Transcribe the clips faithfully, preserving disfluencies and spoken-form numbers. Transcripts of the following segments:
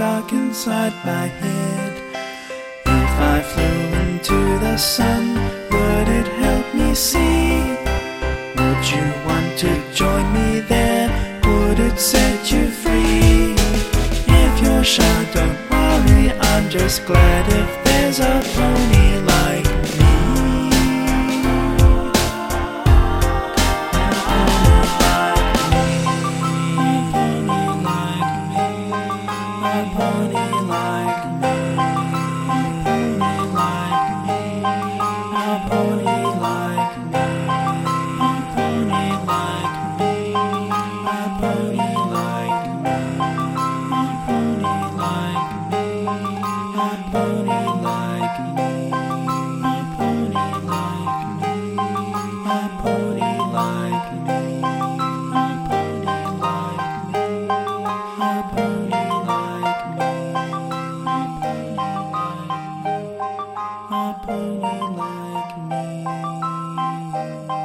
stuck inside my head. If I flew into the sun, would it help me see? Would you want to join me there? Would it set you free? If you're shy, don't worry, I'm just glad if there's a pony like me. A pony like me. A pony like me. A pony like me. A pony like me. A pony like me. A pony like me. A pony like me. A pony like me. A pony like me. A pony like me. A pony like me.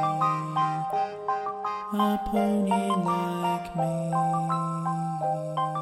A pony like me.